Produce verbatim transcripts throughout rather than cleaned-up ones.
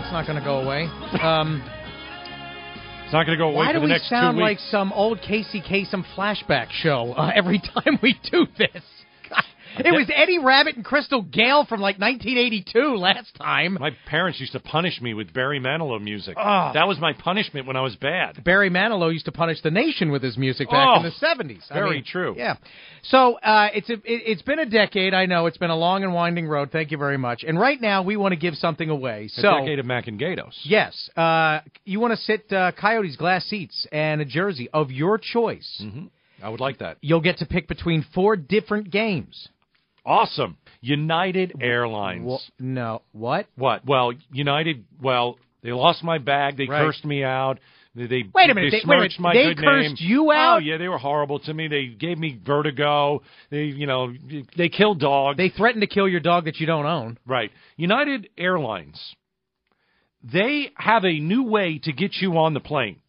That's not going to go away. Um, it's not going to go away why for do the we next two sound weeks. like some old Casey Kasem flashback show uh, every time we do this? God. It was Eddie Rabbit and Crystal Gale from like nineteen eighty-two last time. My parents used to punish me with Barry Manilow music. Oh. That was my punishment when I was bad. Barry Manilow used to punish the nation with his music back Oh, in the seventies. Very I mean, true. Yeah. So uh, it's a, it, it's been a decade. I know it's been a long and winding road. Thank you very much. And right now we want to give something away. A So decade of Mac and Gatos. yes, uh, you want to sit uh, Coyotes glass seats and a jersey of your choice. Mm-hmm. I would like that. You'll get to pick between four different games. Awesome. United Airlines. Well, no. What? What? Well, United, well, they lost my bag. They Right. cursed me out. They, they Wait a minute. They They, wait a minute. smirched my They good cursed name. you out? Oh, yeah, they were horrible to me. They gave me vertigo. They, you know, they killed dogs. They threatened to kill your dog that you don't own. Right. United Airlines, they have a new way to get you on the plane.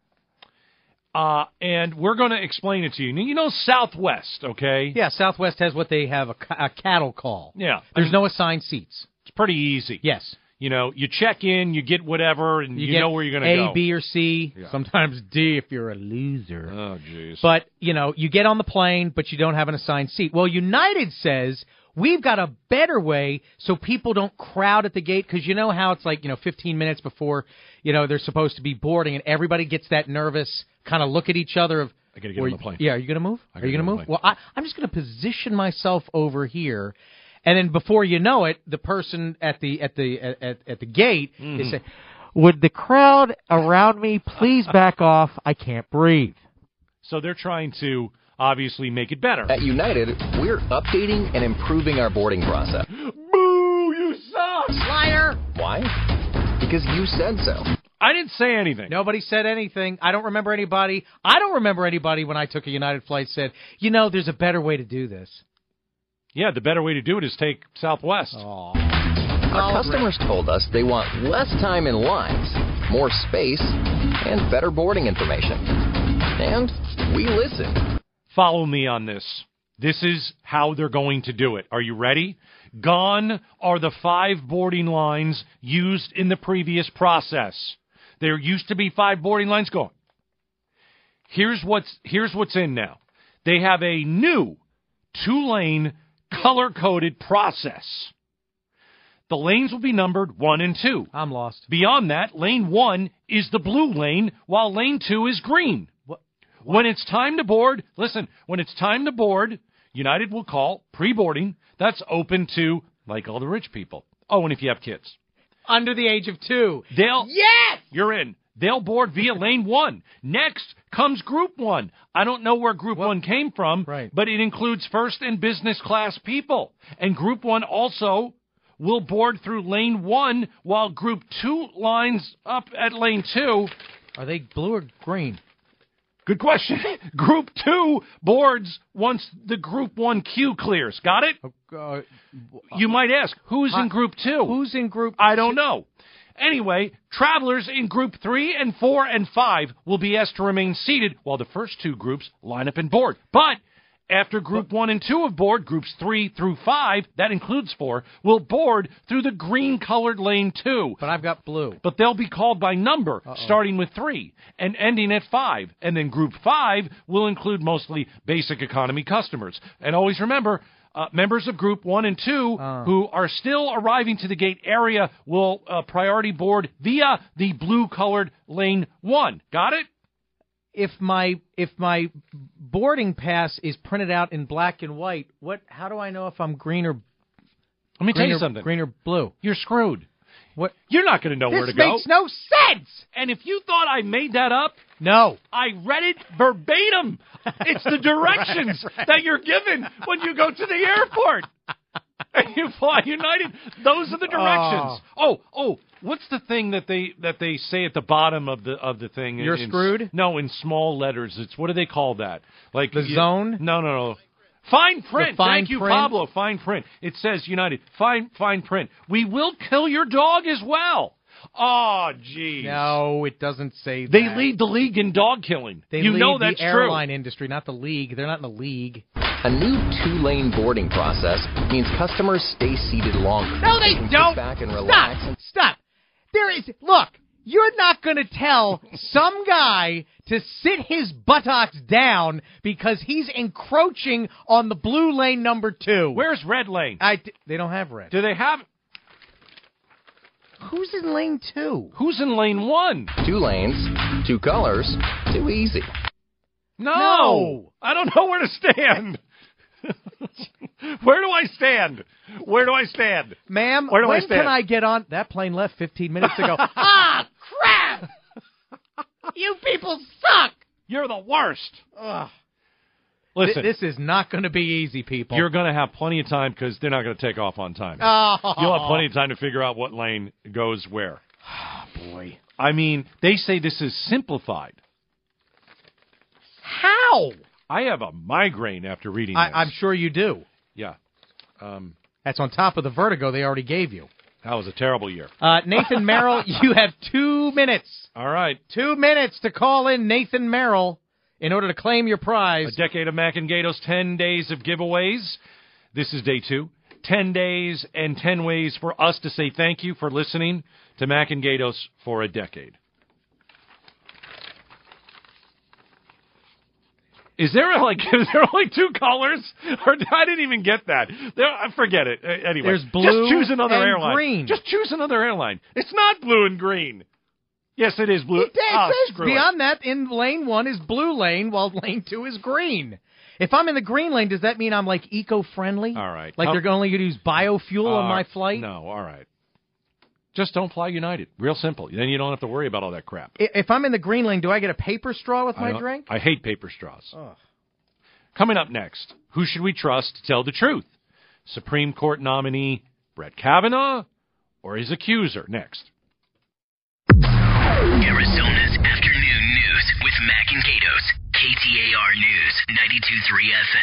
Uh, and we're going to explain it to you. You know Southwest, okay? Yeah, Southwest has what they have a, ca- a cattle call. Yeah. There's no assigned seats. It's pretty easy. Yes. You know, you check in, you get whatever, and you, You, get know where you're going to A, go. B, or C. Yeah. Sometimes D if you're a loser. Oh, jeez. But, you know, you get on the plane, but you don't have an assigned seat. Well, United says we've got a better way so people don't crowd at the gate, because you know how it's like, you know, fifteen minutes before, you know, they're supposed to be boarding, and everybody gets that nervous kind of look at each other of, I got to get Or- on the plane. Yeah, are you going to move? I Are gotta you going get to on move? the Well, I, I'm just going to position myself over here, and then before you know it, the person at the at the at, at, at the gate Mhm. is saying, "Would the crowd around me please back off? I can't breathe." So they're trying to obviously make it better. At United, we're updating and improving our boarding process. Boo, you suck! Liar! Why? Because you said so. I didn't say anything. Nobody said anything. I don't remember anybody. I don't remember anybody when I took a United flight said, "You know, there's a better way to do this." Yeah, the better way to do it is take Southwest. Oh. Our customers told us they want less time in lines, more space, and better boarding information. And we listened. Follow me on this. This is how they're going to do it. Are you ready? Gone are the five boarding lines used in the previous process. There used to be five boarding lines. Gone. Here's what's here's what's in now. They have a new two-lane color-coded process. The lanes will be numbered one and two. I'm lost. Beyond that, lane one is the blue lane, while lane two is green. What? When it's time to board, listen, when it's time to board, United will call pre-boarding. That's open to, like all the rich people. Oh, and if you have kids. Under the age of two. They'll, Yes! You're in. They'll board via lane one. Next comes group one. I don't know where group Well, one came from, right. but it includes first and business class people. And group one also will board through lane one, while group two lines up at lane two. Are they blue or green? Good question. Group two boards once the group one queue clears. Got it? Uh, You might ask, who's Hi- in group two? Who's in group? I don't know. Anyway, travelers in group three and four and five will be asked to remain seated while the first two groups line up and board. But after group one and two have board, groups three through five, that includes four, will board through the green-colored lane two. But I've got blue. But they'll be called by number, Uh-oh. starting with three and ending at five. And then group five will include mostly basic economy customers. And always remember, uh, members of group one and two Uh. who are still arriving to the gate area will uh, priority board via the blue-colored lane one. Got it? If my if my boarding pass is printed out in black and white, what? How do I know if I'm green or Let me tell green you or, something. green or blue? You're screwed. What? You're not going to know where This to go. makes no sense. And if you thought I made that up, No. I read it verbatim. It's the directions that you're given when you go to the airport. And you fly United. Those are the directions. Oh, oh, what's the thing that they that they say at the bottom of the of the thing? You're in, screwed? No, in small letters. It's what do they call that? Like The you- zone? No, no, no. Fine print. fine Thank you, print? Pablo. Fine print. It says United. Fine, fine print. We will kill your dog as well. Oh, geez. No, it doesn't say that. They lead the league in dog killing. They you lead know that's the airline industry, not the league. They're not in the league. A new two-lane boarding process means customers stay seated longer. No, they can don't. Sit back and relax. Stop. Stop. There is, look, you're not going to tell some guy to sit his buttocks down because he's encroaching on the blue lane number two. Where's red lane? I, they don't have red. Do they have... Who's in lane two? Who's in lane one? Two lanes, two colors, too easy. No. No. I don't know where to stand. Where do I stand? Where do I stand? Ma'am, Where do I when stand? can I get on? That plane left fifteen minutes ago. Ah, crap! You people suck! You're the worst. Ugh. Listen, Th- this is not going to be easy, people. you're going to have plenty of time because they're not going to take off on time. Oh. You'll have plenty of time to figure out what lane goes where. Boy. I mean, they say this is simplified. How? I have a migraine after reading this. I, I'm sure you do. Yeah. Um, That's on top of the vertigo they already gave you. that was a terrible year. Uh, Nathan Merrill, you have two minutes. All right. Two minutes to call in Nathan Merrill in order to claim your prize. A decade of Mac and Gatos, ten days of giveaways. This is day two. ten days and ten ways for us to say thank you for listening to Mac and Gatos for a decade. Is there like is there only two colors? Or I didn't even get that. There, forget it. Uh, Anyway, There's blue just choose another and airline. green. Just choose another airline. It's not blue and green. Yes, it is blue. It, it Ah, says screw it. beyond that, in lane one is blue lane, while lane two is green. If I'm in the green lane, does that mean I'm like eco-friendly? All right. Like How- they're only going to use biofuel on Uh, my flight? No, all right. Just don't fly United. Real simple. Then you don't have to worry about all that crap. I- If I'm in the green lane, do I get a paper straw with I my don't- drink? I hate paper straws. Ugh. Coming up next, who should we trust to tell the truth? Supreme Court nominee Brett Kavanaugh or his accuser? Next. Arizona's afternoon news with Mac and Gatos. K T A R News, ninety-two point three F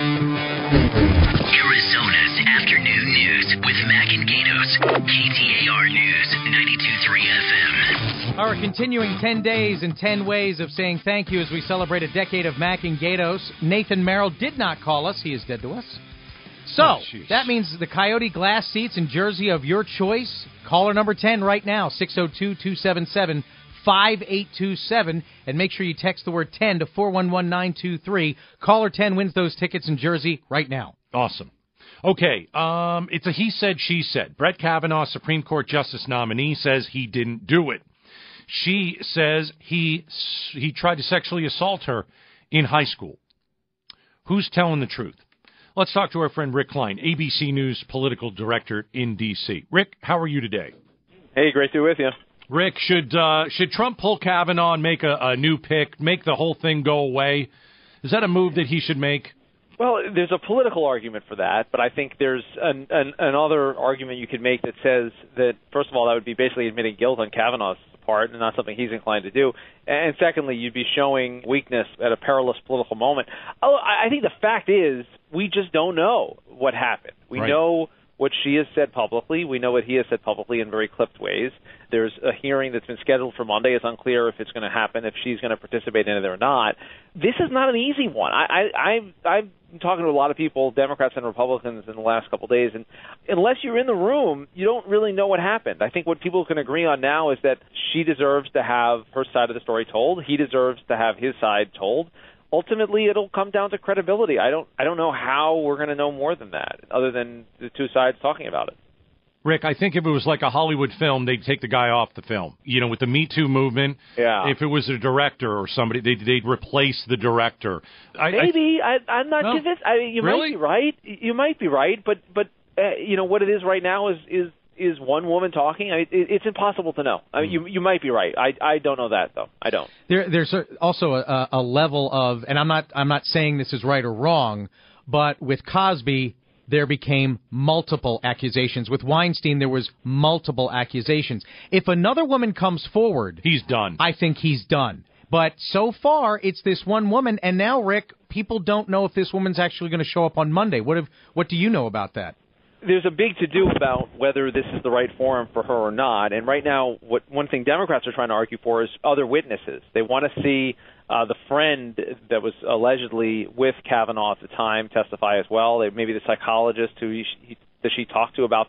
M. Arizona's afternoon news with Mac and Gatos. K T A R News, ninety-two point three F M. Our continuing ten days and ten ways of saying thank you as we celebrate a decade of Mac and Gatos. Nathan Merrill did not call us. He is dead to us. So, Oh, jeez. that means the Coyote glass seats and jersey of your choice. Caller number ten right now, six oh two, two seven seven, five eight two seven. And make sure you text the word ten to four one one nine two three. Caller ten wins those tickets and jersey right now. Awesome. Okay, um, it's a he said, she said. Brett Kavanaugh, Supreme Court Justice nominee, says he didn't do it. She says he he tried to sexually assault her in high school. Who's telling the truth? Let's talk to our friend Rick Klein, A B C News political director in D C. Rick, how are you today? Hey, great to be with you. Rick, should uh, should Trump pull Kavanaugh and make a, a new pick, make the whole thing go away? Is that a move that he should make? Well, there's a political argument for that, but I think there's an, an, another argument you could make that says that, first of all, that would be basically admitting guilt on Kavanaugh's part and not something he's inclined to do. And secondly, you'd be showing weakness at a perilous political moment. Oh, I think the fact is we just don't know what happened. We Right. know what she has said publicly. We know what he has said publicly in very clipped ways. There's a hearing that's been scheduled for Monday. It's unclear if it's going to happen, if she's going to participate in it or not. This is not an easy one. I, I, I, I'm talking to a lot of people, Democrats and Republicans, in the last couple of days, and unless you're in the room, you don't really know what happened. I think what people can agree on now is that she deserves to have her side of the story told. He deserves to have his side told. Ultimately, it'll come down to credibility. I don't I don't know how we're going to know more than that, other than the two sides talking about it. Rick, I think if it was like a Hollywood film, they'd take the guy off the film. You know, with the Me Too movement, Yeah. if it was a director or somebody, they'd, they'd replace the director. I, Maybe I, I'm not No? convinced. I, you Really? might be right. You might be right, but but uh, you know what it is right now is is is one woman talking. I, it, it's impossible to know. I mean, you you might be right. I I don't know that though. I don't. There, there's a, also a, a level of, and I'm not, I'm not saying this is right or wrong, but with Cosby, there became multiple accusations. With Weinstein, there was multiple accusations. If another woman comes forward, he's done. I think he's done. But so far, it's this one woman, and now, Rick, people don't know if this woman's actually going to show up on Monday. What have, what do you know about that? There's a big to-do about whether this is the right forum for her or not. And right now, what one thing Democrats are trying to argue for is other witnesses. They want to see uh, the friend that was allegedly with Kavanaugh at the time testify as well. They, maybe the psychologist who he, he, that she talked to about this.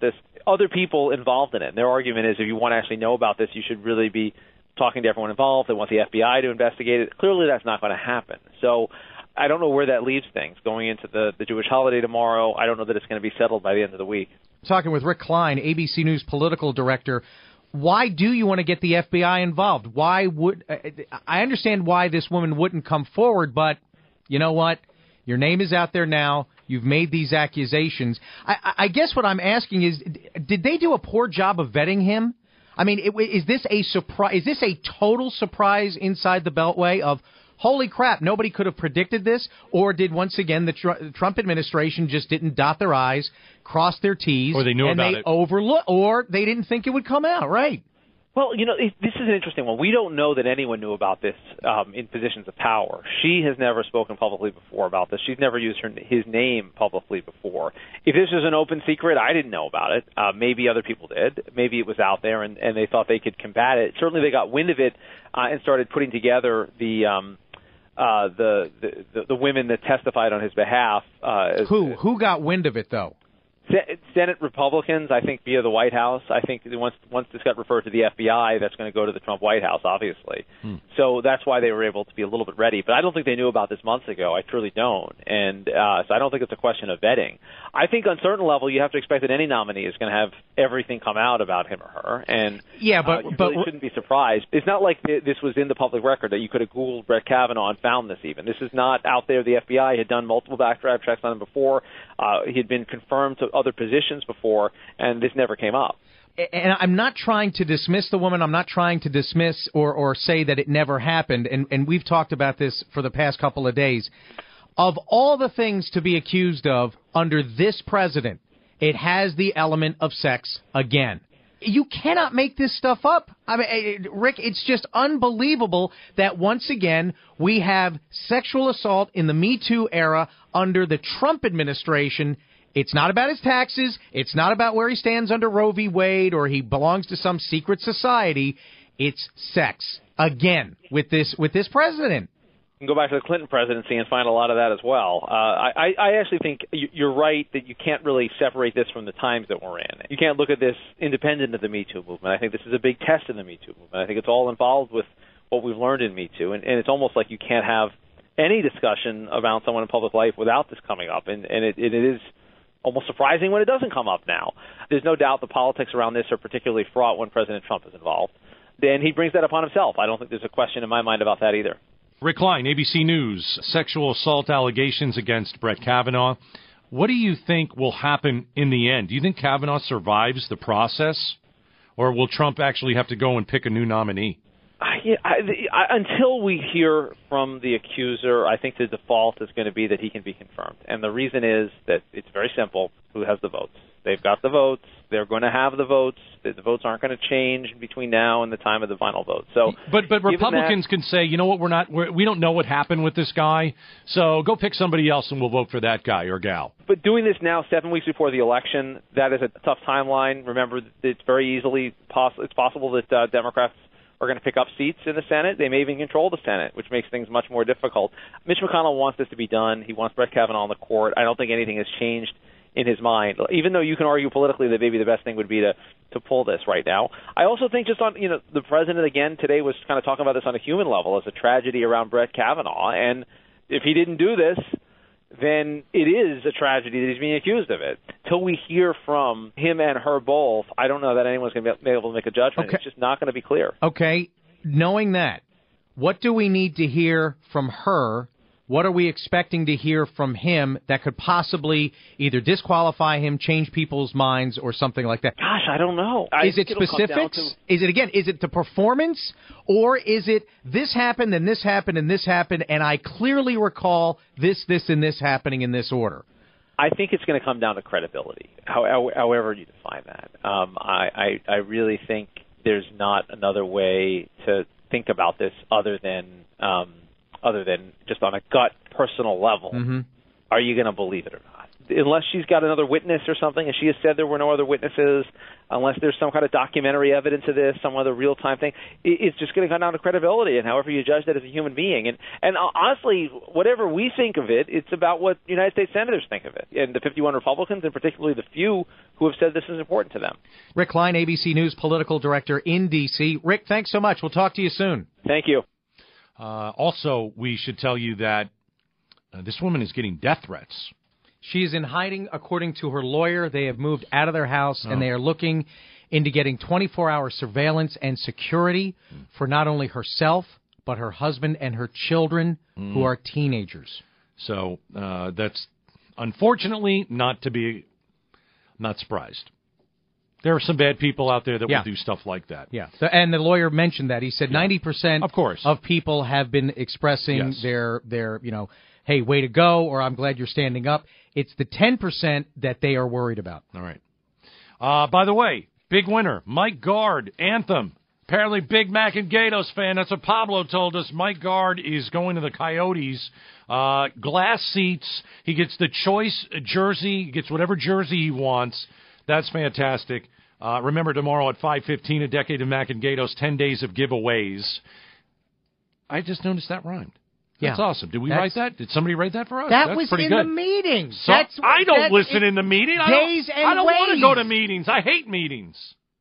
other people involved in it. And their argument is if you want to actually know about this, you should really be talking to everyone involved. They want the F B I to investigate it. Clearly, that's not going to happen. So I don't know where that leaves things. Going into the, the Jewish holiday tomorrow, I don't know that it's going to be settled by the end of the week. Talking with Rick Klein, A B C News political director. Why do you want to get the F B I involved? Why would I understand why this woman wouldn't come forward, but you know what? Your name is out there now. You've made these accusations. I, I guess what I'm asking is, did they do a poor job of vetting him? I mean, it, is this a surprise? Is this a total surprise inside the Beltway of, holy crap, nobody could have predicted this? Or did, once again, the tr- Trump administration just didn't dot their I's, cross their T's, or they knew and about they it. overlook, or they didn't think it would come out, right? Well, you know, it, this is an interesting one. We don't know that anyone knew about this um, in positions of power. She has never spoken publicly before about this. She's never used her, his name publicly before. If this was an open secret, I didn't know about it. Uh, maybe other people did. Maybe it was out there, and, and they thought they could combat it. Certainly they got wind of it uh, and started putting together the um, uh, the, the, the women that testified on his behalf. Uh, as, Who? Who got wind of it, though? Senate Republicans, I think, via the White House. I think once once this got referred to the F B I, that's going to go to the Trump White House, obviously. Hmm. So that's why they were able to be a little bit ready. But I don't think they knew about this months ago. I truly don't. And uh, so I don't think it's a question of vetting. I think on a certain level, you have to expect that any nominee is going to have everything come out about him or her. And yeah, but, uh, you but really shouldn't be surprised. It's not like th- this was in the public record that you could have Googled Brett Kavanaugh and found this even. This is not out there. The F B I had done multiple background checks on him before. Uh, he had been confirmed to other positions before, and this never came up. And I'm not trying to dismiss the woman. I'm not trying to dismiss or, or say that it never happened. And, and we've talked about this for the past couple of days. Of all the things to be accused of under this president, it has the element of sex again. You cannot make this stuff up. I mean, Rick, it's just unbelievable that once again we have sexual assault in the Me Too era under the Trump administration. It's not about his taxes. It's not about where he stands under Roe v. Wade or he belongs to some secret society. It's sex again with this with this president. You can go back to the Clinton presidency and find a lot of that as well. Uh, I, I actually think you're right that you can't really separate this from the times that we're in. You can't look at this independent of the Me Too movement. I think this is a big test in the Me Too movement. I think it's all involved with what we've learned in Me Too, and, and it's almost like you can't have any discussion around someone in public life without this coming up, and, and it, it is almost surprising when it doesn't come up now. There's no doubt the politics around this are particularly fraught when President Trump is involved. Then he brings that upon himself. I don't think there's a question in my mind about that either. Rick Klein, A B C News, sexual assault allegations against Brett Kavanaugh. What do you think will happen in the end? Do you think Kavanaugh survives the process, or will Trump actually have to go and pick a new nominee? I, I, I, until we hear from the accuser, I think the default is going to be that he can be confirmed. And the reason is that it's very simple. Who has the votes? They've got the votes. They're going to have the votes. The votes aren't going to change between now and the time of the final vote. So, but but Republicans that, can say, you know what, we're not, we're, we don't know what happened with this guy, so go pick somebody else and we'll vote for that guy or gal. But doing this now, seven weeks before the election, that is a tough timeline. Remember, it's very easily poss- it's possible that uh, Democrats are going to pick up seats in the Senate. They may even control the Senate, which makes things much more difficult. Mitch McConnell wants this to be done. He wants Brett Kavanaugh on the court. I don't think anything has changed in his mind, even though you can argue politically that maybe the best thing would be to, to pull this right now. I also think just on, you know, the president, again, today was kind of talking about this on a human level as a tragedy around Brett Kavanaugh. And if he didn't do this, then it is a tragedy that he's being accused of it. Till we hear from him and her both, I don't know that anyone's going to be able to make a judgment. Okay. It's just not going to be clear. Okay, knowing that, what do we need to hear from her? What are we expecting to hear from him that could possibly either disqualify him, change people's minds, or something like that? Gosh, I don't know. Is it specifics? To... Is it, again, is it the performance? Or is it this happened and this happened and this happened, and I clearly recall this, this, and this happening in this order? I think it's going to come down to credibility, how, however you define that. Um, I, I, I really think there's not another way to think about this other than um, – other than just on a gut personal level. Mm-hmm. Are you going to believe it or not? unless she's got another witness or something, and she has said there were no other witnesses, unless there's some kind of documentary evidence of this, some other real-time thing, it's just going to come down to credibility and however you judge that as a human being. And, and honestly, whatever we think of it, it's about what United States senators think of it, and the fifty-one Republicans, and particularly the few who have said this is important to them. Rick Klein, A B C News political director in D C Rick, thanks so much. We'll talk to you soon. Thank you. Uh, also, we should tell you that uh, this woman is getting death threats. She is in hiding, according to her lawyer. They have moved out of their house, Oh. and they are looking into getting twenty-four hour surveillance and security mm. for not only herself, but her husband and her children, mm. who are teenagers. So uh, that's, unfortunately, not to be, not surprised. There are some bad people out there that yeah. will do stuff like that. Yeah, so, and the lawyer mentioned that. He said yeah. ninety percent of, course. of people have been expressing yes. their, their, you know, hey, way to go, or I'm glad you're standing up. It's the ten percent that they are worried about. All right. Uh, by the way, big winner, Mike Gard, Anthem. Apparently big Mac and Gatos fan. That's what Pablo told us. Mike Gard is going to the Coyotes. Uh, glass seats. He gets the choice jersey. He gets whatever jersey he wants. That's fantastic. Uh, remember, tomorrow at five fifteen, A Decade of Mac and Gatos, ten days of giveaways. I just noticed that rhymed. That's yeah. awesome. Did we write that? Did somebody write that for us? That That's was pretty in good. the meetings. So, That's, I don't that, listen it, in the meeting. I days don't, and I don't ways. want to go to meetings. I hate meetings.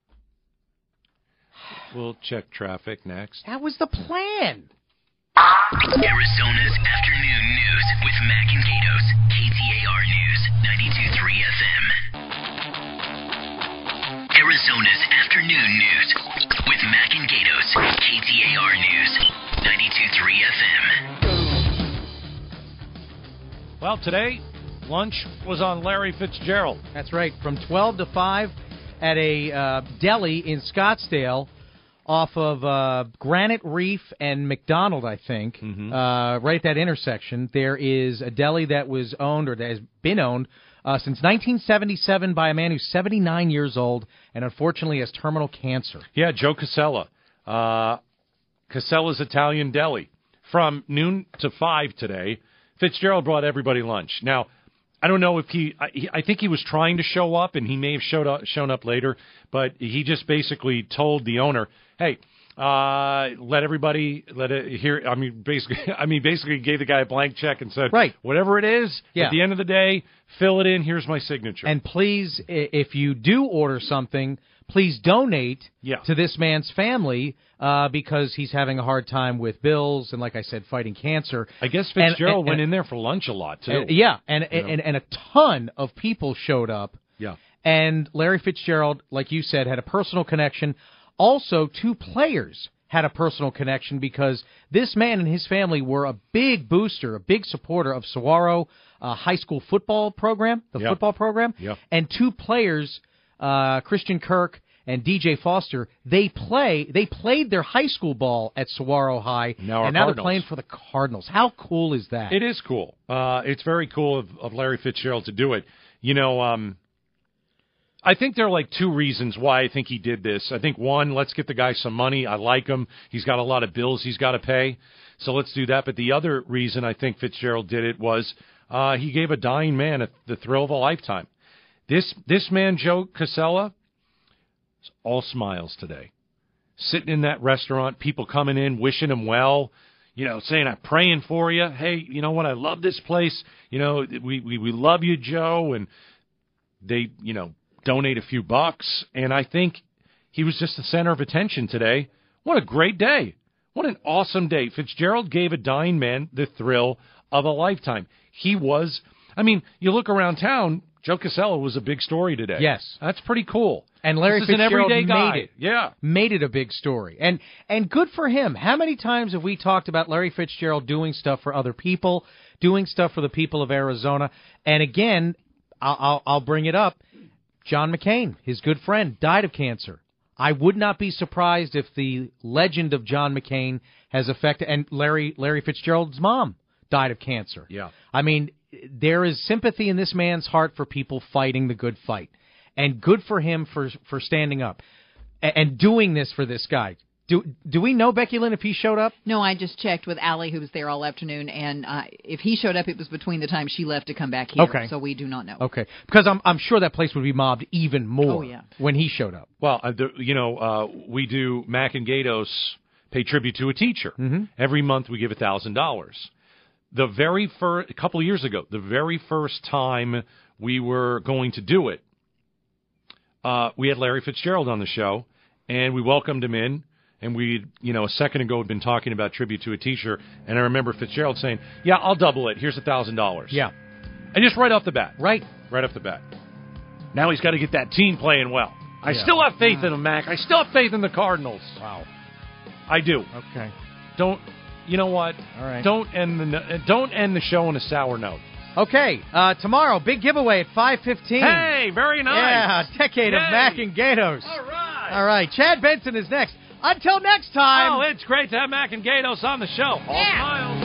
We'll check traffic next. That was the plan. Arizona's Afternoon News with Mac and Gatos. K T A R News, ninety-two point three F M. Arizona's Afternoon News with Mac and Gatos. K T A R News, ninety-two point three F M. Well, today, lunch was on Larry Fitzgerald. That's right, from twelve to five at a uh, deli in Scottsdale off of uh, Granite Reef and McDonald, I think, mm-hmm. uh, right at that intersection. There is a deli that was owned, or that has been owned, uh, since nineteen seventy-seven by a man who's seventy-nine years old and unfortunately has terminal cancer. Yeah, Joe Casella. Uh, Casella's Italian Deli. From noon to five today, Fitzgerald brought everybody lunch. Now, I don't know if he, I, he, I think he was trying to show up, and he may have showed up, shown up later, but he just basically told the owner, hey, uh, let everybody, let it hear, I mean, basically, I mean, basically gave the guy a blank check and said, right. whatever it is, yeah. at the end of the day, fill it in, here's my signature. And please, if you do order something, please donate yeah. to this man's family uh, because he's having a hard time with bills and, like I said, fighting cancer. I guess Fitzgerald and, and, went and, in there for lunch a lot, too. And, yeah, and, you know? and and a ton of people showed up. Yeah. And Larry Fitzgerald, like you said, had a personal connection. Also, two players had a personal connection because this man and his family were a big booster, a big supporter of Saguaro uh, high school football program, the yeah. football program. Yeah. And two players, uh, Christian Kirk and D J Foster, they play. They played their high school ball at Saguaro High, now and now Cardinals. they're playing for the Cardinals. How cool is that? It is cool. Uh, it's very cool of, of Larry Fitzgerald to do it. You know, um, I think there are like two reasons why I think he did this. I think, one, let's get the guy some money. I like him. He's got a lot of bills he's got to pay, so let's do that. But the other reason I think Fitzgerald did it was uh, he gave a dying man a, the thrill of a lifetime. This this man, Joe Casella, all smiles today. Sitting in that restaurant, people coming in, wishing him well, you know, saying, I'm praying for you. Hey, you know what? I love this place. You know, we, we, we love you, Joe. And they, you know, donate a few bucks. And I think he was just the center of attention today. What a great day. What an awesome day. Fitzgerald gave a dying man the thrill of a lifetime. He was, I mean, you look around town, Joe Casella was a big story today. Yes. That's pretty cool. And Larry this is Fitzgerald an everyday guy. made it. Yeah. Made it a big story. And and good for him. How many times have we talked about Larry Fitzgerald doing stuff for other people, doing stuff for the people of Arizona? And again, I'll, I'll, I'll bring it up. John McCain, his good friend, died of cancer. I would not be surprised if the legend of John McCain has affected, and Larry Larry Fitzgerald's mom died of cancer. Yeah. I mean, there is sympathy in this man's heart for people fighting the good fight. And good for him for for standing up and, and doing this for this guy. Do do we know, Becky Lynn, if he showed up? No, I just checked with Allie, who was there all afternoon, and uh, if he showed up, it was between the time she left to come back here. Okay. So we do not know. Okay, because I'm I'm sure that place would be mobbed even more Oh, yeah. when he showed up. Well, uh, the, you know, uh, we do Mac and Gatos pay tribute to a teacher. Mm-hmm. Every month we give a thousand dollars. The very first, a couple of years ago, the very first time we were going to do it, uh, we had Larry Fitzgerald on the show, and we welcomed him in. And we, you know, a second ago had been talking about tribute to a teacher, and I remember Fitzgerald saying, "Yeah, I'll double it. Here's a thousand dollars." Yeah, and just right off the bat, right, right off the bat. Now he's got to get that team playing well. I Yeah. still have faith in him, Mac. I still have faith in the Cardinals. Wow. I do. Okay. Don't. You know what? All right. Don't end the no- don't end the show on a sour note. Okay. Uh, tomorrow, big giveaway at five fifteen. Hey, very nice. Yeah, a decade of Yay. Mac and Gatos. All right. All right. Chad Benson is next. Until next time. Oh, it's great to have Mac and Gatos on the show. All smiles.